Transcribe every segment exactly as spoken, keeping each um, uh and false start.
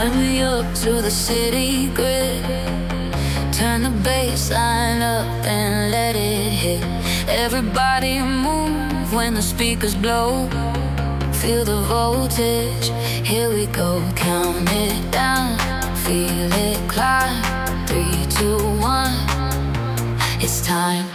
Wind me up to the city grid. Turn the bass line up and let it hit. Everybody move when the speakers blow. Feel the voltage, here we go. Count it down, feel it climb. Three, two, one, it's time.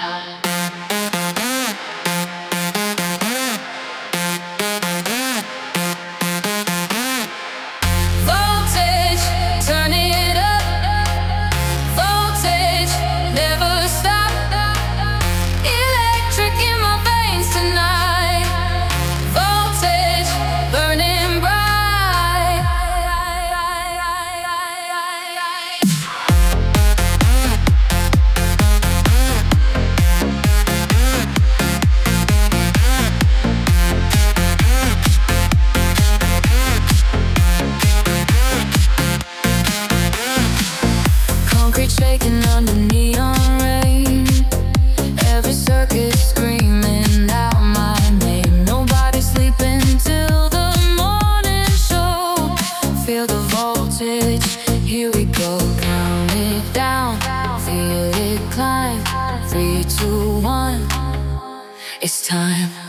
Shaking under neon rain. Every circuit screaming out my name. Nobody sleeping till the morning show. Feel the voltage, here we go. Count it down, feel it climb. Three, two, one, it's time.